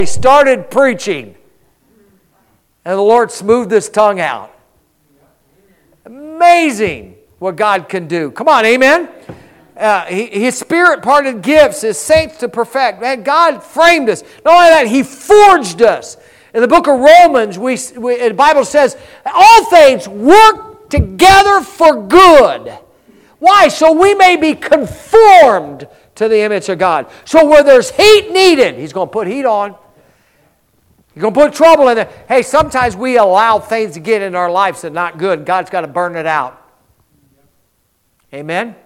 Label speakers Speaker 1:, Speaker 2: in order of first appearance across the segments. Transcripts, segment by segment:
Speaker 1: He started preaching, and the Lord smoothed his tongue out. Amazing what God can do. Come on, amen? His Spirit-parted gifts, His saints to perfect. Man, God framed us. Not only that, He forged us. In the book of Romans, the Bible says, all things work together for good. Why? So we may be conformed to the image of God. So where there's heat needed, He's going to put heat on. He's going to put trouble in there. Hey, sometimes we allow things to get in our lives that are not good. God's got to burn it out. Amen?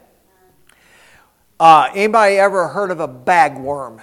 Speaker 1: Anybody ever heard of a bagworm?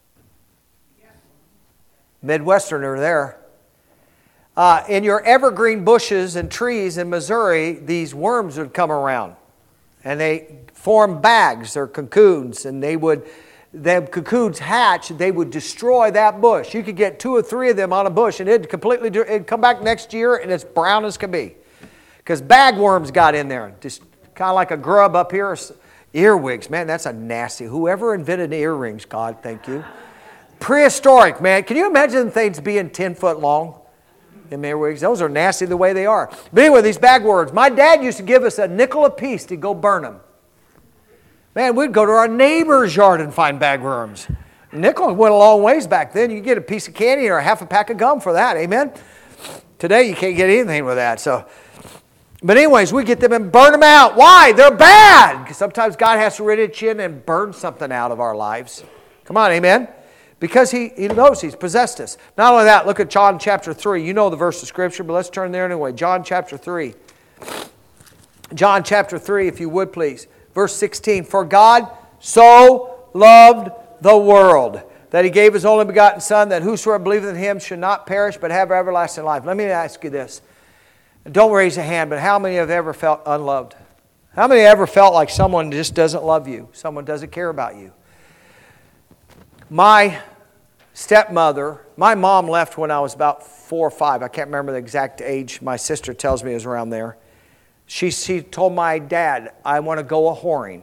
Speaker 1: Midwesterner there. In your evergreen bushes and trees in Missouri, these worms would come around. And they form bags or cocoons. And the cocoons hatch, they would destroy that bush. You could get 2 or 3 of them on a bush, and it'd come back next year, and it's brown as can be. Because bagworms got in there. Just kind of like a grub up here. Earwigs, man, that's a nasty. Whoever invented earrings, God, thank you. Prehistoric, man. Can you imagine things being 10 foot long? Them earwigs, those are nasty the way they are. But anyway, these bagworms. My dad used to give us a nickel apiece to go burn them. Man, we'd go to our neighbor's yard and find bagworms. Nickel went a long ways back then. You could get a piece of candy or a half a pack of gum for that, amen? Today you can't get anything with that. But anyways, we get them and burn them out. Why? They're bad. Because sometimes God has to reach in and burn something out of our lives. Come on, amen? Because He knows He's possessed us. Not only that, look at John chapter 3. You know the verse of Scripture, but let's turn there anyway. John chapter 3. John chapter 3, if you would please. Verse 16. For God so loved the world that He gave His only begotten Son, that whosoever believeth in Him should not perish but have everlasting life. Let me ask you this. Don't raise a hand, but how many have ever felt unloved? How many ever felt like someone just doesn't love you? Someone doesn't care about you? My stepmother, my mom left when I was about 4 or 5. I can't remember the exact age. My sister tells me it was around there. She told my dad, I want to go a-whoring.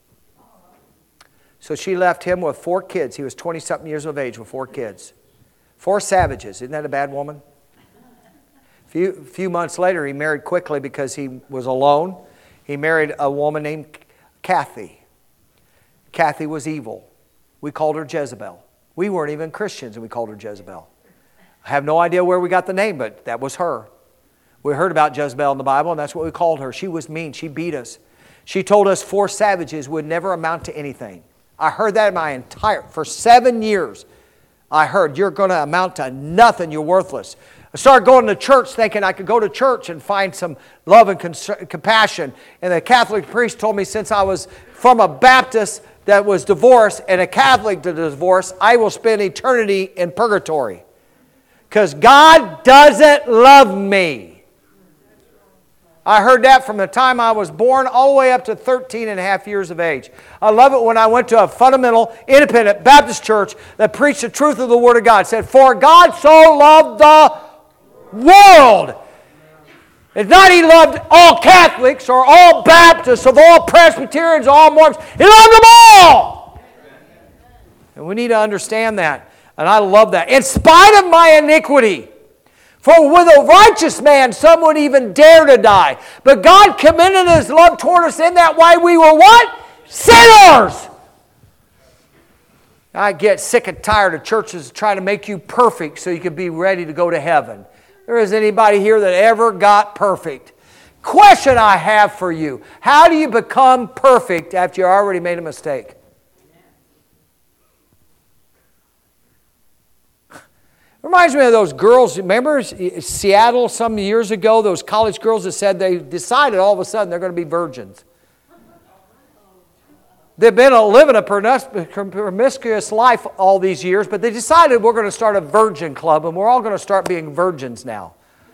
Speaker 1: So she left him with 4 kids. He was 20-something years of age with 4 kids. 4 savages. Isn't that a bad woman? A few months later, he married quickly because he was alone. He married a woman named Kathy. Kathy was evil. We called her Jezebel. We weren't even Christians, and we called her Jezebel. I have no idea where we got the name, but that was her. We heard about Jezebel in the Bible, and that's what we called her. She was mean. She beat us. She told us 4 savages would never amount to anything. I heard that for 7 years. I heard, you're going to amount to nothing. You're worthless. I started going to church thinking I could go to church and find some love and compassion. And the Catholic priest told me since I was from a Baptist that was divorced and a Catholic to divorce, I will spend eternity in purgatory. Because God doesn't love me. I heard that from the time I was born all the way up to 13 and a half years of age. I love it when I went to a fundamental, independent Baptist church that preached the truth of the Word of God. It said, for God so loved the world. It's not He loved all Catholics or all Baptists or all Presbyterians or all Mormons. He loved them all. And we need to understand that. And I love that. In spite of my iniquity, for with a righteous man some would even dare to die. But God commended His love toward us in that way we were what? Sinners. I get sick and tired of churches trying to make you perfect so you can be ready to go to heaven. There isn't anybody here that ever got perfect. Question I have for you. How do you become perfect after you already made a mistake? Reminds me of those girls. Remember Seattle some years ago? Those college girls that said they decided all of a sudden they're going to be virgins. They've been living a promiscuous life all these years, but they decided we're going to start a virgin club and we're all going to start being virgins now.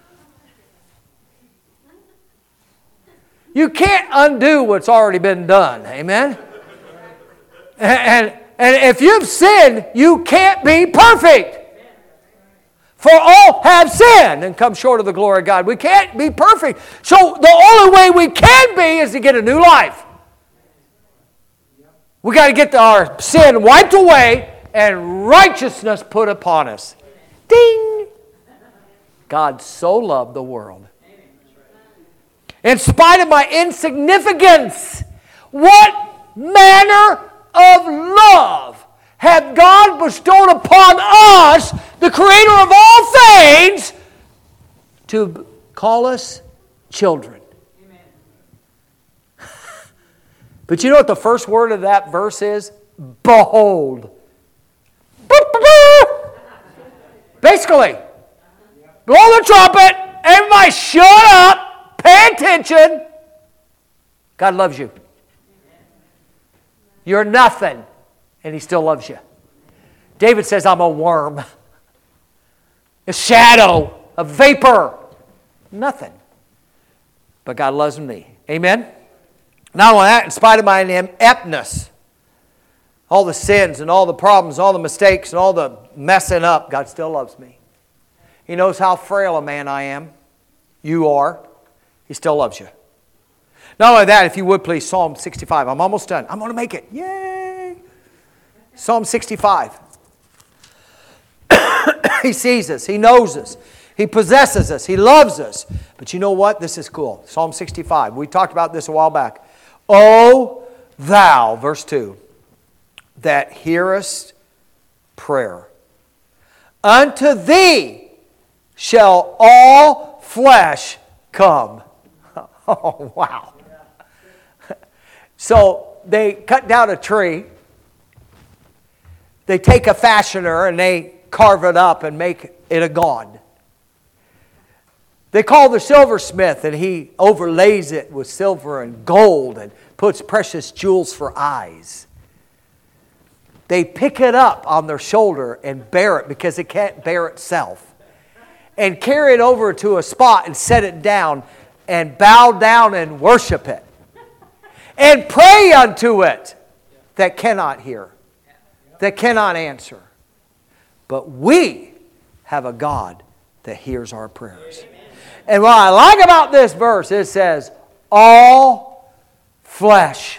Speaker 1: You can't undo what's already been done. Amen? And if you've sinned, you can't be perfect. For all have sinned and come short of the glory of God. We can't be perfect. So the only way we can be is to get a new life. We got to get our sin wiped away, and righteousness put upon us. Ding! God so loved the world. In spite of my insignificance, what manner of love hath God bestowed upon us, the Creator of all things, to call us children. But you know what the first word of that verse is? Behold. Basically, blow the trumpet, everybody shut up, pay attention. God loves you. You're nothing, and He still loves you. David says, I'm a worm, a shadow, a vapor, nothing. But God loves me. Amen? Not only that, in spite of my ineptness, all the sins and all the problems, all the mistakes and all the messing up, God still loves me. He knows how frail a man I am. You are. He still loves you. Not only that, if you would please, Psalm 65. I'm almost done. I'm going to make it. Yay! Psalm 65. He sees us. He knows us. He possesses us. He loves us. But you know what? This is cool. Psalm 65. We talked about this a while back. O thou, verse 2, that hearest prayer. Unto thee shall all flesh come. Oh, wow. So they cut down a tree. They take a fashioner and they carve it up and make it a god. They call the silversmith and he overlays it with silver and gold and puts precious jewels for eyes. They pick it up on their shoulder and bear it because it can't bear itself. And carry it over to a spot and set it down and bow down and worship it. And pray unto it that cannot hear, that cannot answer. But we have a God that hears our prayers. And what I like about this verse, it says, all flesh.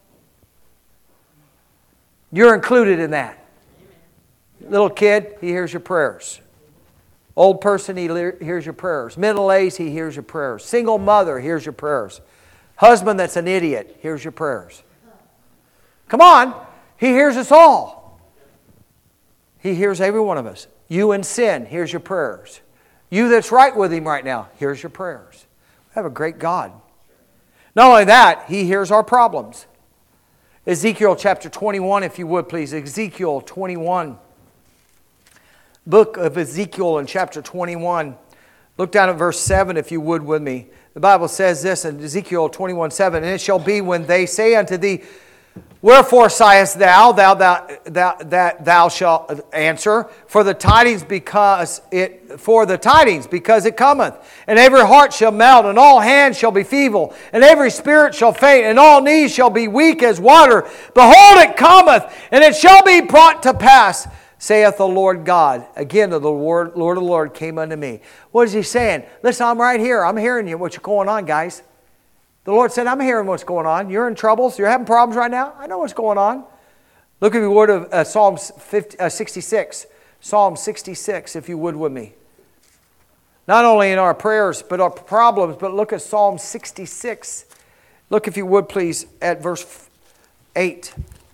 Speaker 1: You're included in that. Little kid, He hears your prayers. Old person, He hears your prayers. Middle-aged, He hears your prayers. Single mother, hears your prayers. Husband that's an idiot, hears your prayers. Come on, He hears us all. He hears every one of us. You in sin, hears your prayers. You that's right with Him right now, hears your prayers. We have a great God. Not only that, He hears our problems. Ezekiel chapter 21, if you would please. Ezekiel 21. Book of Ezekiel in chapter 21. Look down at verse 7 if you would with me. The Bible says this in Ezekiel 21:7, and it shall be when they say unto thee, wherefore sighest thou, thou shalt answer, for the tidings because it cometh, and every heart shall melt, and all hands shall be feeble, and every spirit shall faint, and all knees shall be weak as water. Behold, it cometh, and it shall be brought to pass, saith the Lord God. Again, the Lord of the Lord came unto me. What is He saying? Listen, I'm right here. I'm hearing you. What's going on, guys? The Lord said, I'm hearing what's going on. You're in troubles. You're having problems right now. I know what's going on. Look at the word of Psalm 66. Psalm 66, if you would with me. Not only in our prayers, but our problems, but look at Psalm 66. Look, if you would please, at verse 8.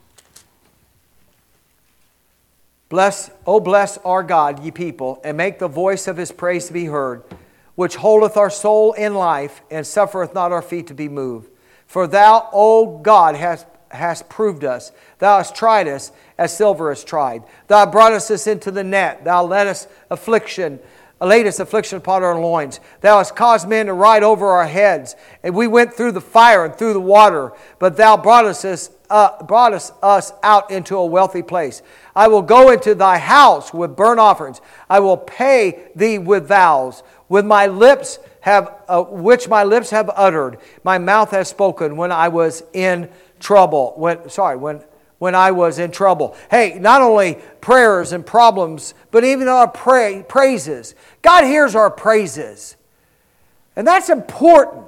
Speaker 1: Bless our God, ye people, and make the voice of His praise to be heard, which holdeth our soul in life, and suffereth not our feet to be moved. For Thou, O God, hast proved us. Thou hast tried us, as silver is tried. Thou broughtest us into the net. Thou laidest affliction upon our loins. Thou hast caused men to ride over our heads. And we went through the fire and through the water, but Thou broughtest us out into a wealthy place. I will go into Thy house with burnt offerings. I will pay Thee with vows, with my lips which my lips have uttered. My mouth has spoken when I was in trouble. When I was in trouble. Hey, not only prayers and problems, but even our praises. God hears our praises. And that's important.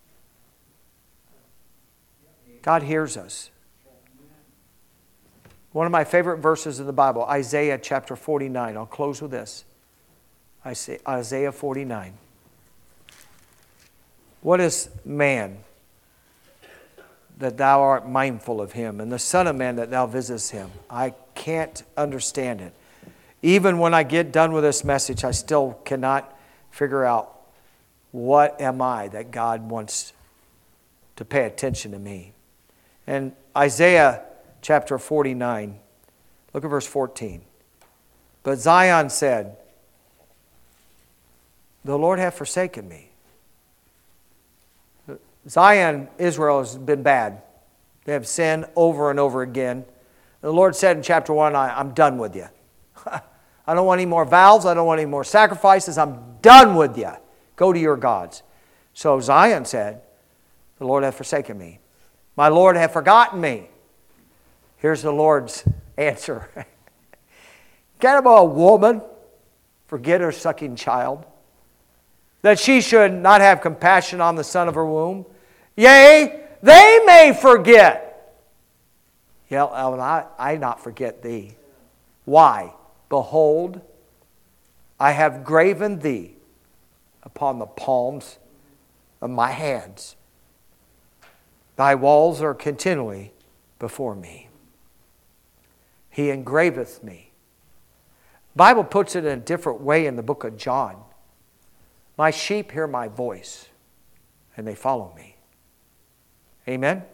Speaker 1: God hears us. One of my favorite verses in the Bible, Isaiah chapter 49. I'll close with this. Isaiah 49. What is man that thou art mindful of him, and the Son of Man that thou visitest him? I can't understand it. Even when I get done with this message, I still cannot figure out what am I that God wants to pay attention to me. And Isaiah chapter 49, look at verse 14. But Zion said, the Lord hath forsaken me. Zion, Israel, has been bad. They have sinned over and over again. The Lord said in chapter 1, I'm done with you. I don't want any more vows. I don't want any more sacrifices. I'm done with you. Go to your gods. So Zion said, the Lord hath forsaken me. My Lord hath forgotten me. Here's the Lord's answer. Can a woman forget her sucking child, that she should not have compassion on the son of her womb? Yea, they may forget. Yet I not forget thee. Why? Behold, I have graven thee upon the palms of my hands. Thy walls are continually before me. He engraveth me. The Bible puts it in a different way in the book of John. My sheep hear my voice, and they follow me. Amen?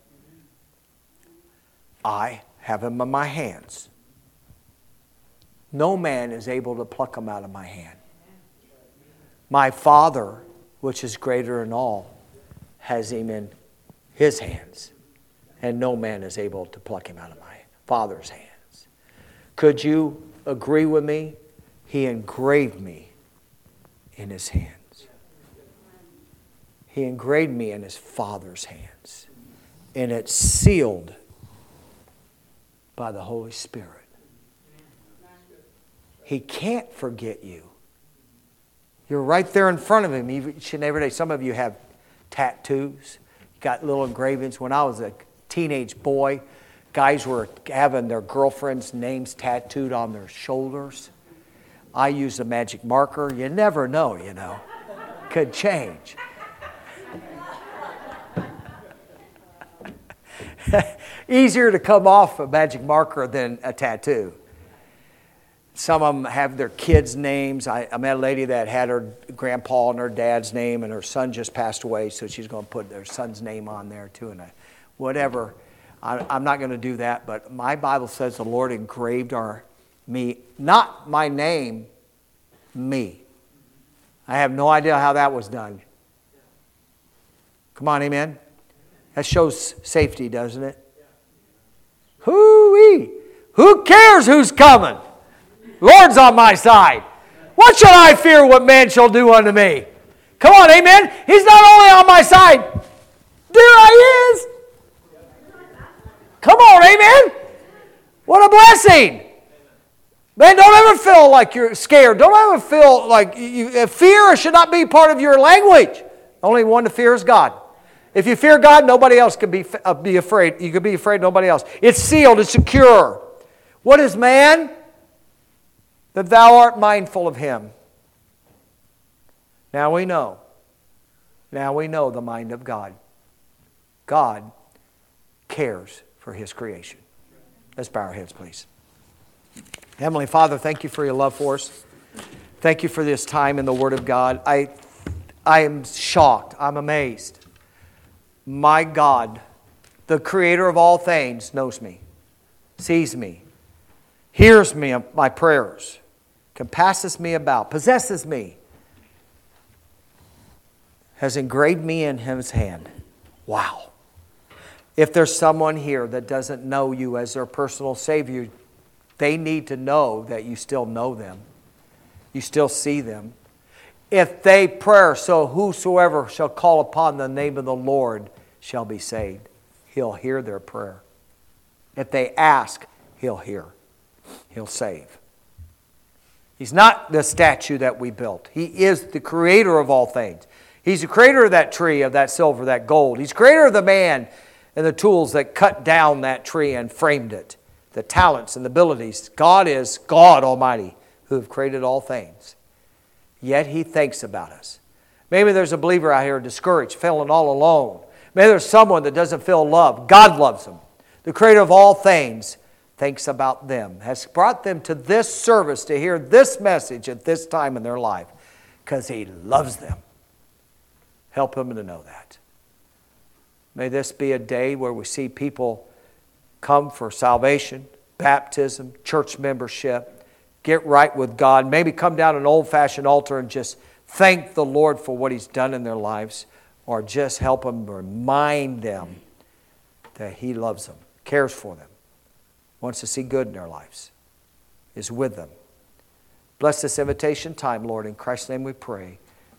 Speaker 1: I have them in my hands. No man is able to pluck them out of my hand. My Father, which is greater than all, has him in his hands. And no man is able to pluck him out of my Father's hands. Could you agree with me? He engraved me in his hands. He engraved me in his Father's hands. And it's sealed by the Holy Spirit. He can't forget you. You're right there in front of him each and every day. Some of you have tattoos. You got little engravings. When I was a teenage boy, guys were having their girlfriends' names tattooed on their shoulders. I used a magic marker. You never know, you know. Could change. Easier to come off a magic marker than a tattoo. Some of them have their kids' names. I met a lady that had her grandpa and her dad's name, and her son just passed away, so she's going to put their son's name on there too. And whatever. I'm not going to do that, but my Bible says the Lord engraved me, not my name, me. I have no idea how that was done. Come on, amen? That shows safety, doesn't it? Hoo-wee! Who cares who's coming? Lord's on my side. What shall I fear what man shall do unto me? Come on, amen? He's not only on my side. There he is. Come on, amen? What a blessing. Man, don't ever feel like you're scared. Don't ever feel like fear should not be part of your language. Only one to fear is God. If you fear God, nobody else can be afraid. You can be afraid of nobody else. It's sealed. It's secure. What is man? That thou art mindful of him. Now we know. Now we know the mind of God. God cares for his creation. Let's bow our heads, please. Heavenly Father, thank you for your love for us. Thank you for this time in the Word of God. I am shocked. I'm amazed. My God, the Creator of all things, knows me, sees me, hears me, my prayers, compasses me about, possesses me, has engraved me in his hand. Wow. If there's someone here that doesn't know you as their personal Savior, they need to know that you still know them. You still see them. If they pray, so whosoever shall call upon the name of the Lord shall be saved. He'll hear their prayer. If they ask, he'll hear. He'll save. He's not the statue that we built. He is the creator of all things. He's the creator of that tree, of that silver, that gold. He's the creator of the man and the tools that cut down that tree and framed it the talents and the abilities. God is God Almighty who have created all things. Yet He thinks about us. Maybe there's a believer out here discouraged, feeling all alone. Maybe there's someone that doesn't feel loved. God loves them. The Creator of all things thinks about them, has brought them to this service to hear this message at this time in their life because He loves them. Help them to know that. May this be a day where we see people come for salvation, baptism, church membership, get right with God, maybe come down an old-fashioned altar and just thank the Lord for what He's done in their lives, or just help them, remind them that He loves them, cares for them, wants to see good in their lives, is with them. Bless this invitation time, Lord. In Christ's name we pray.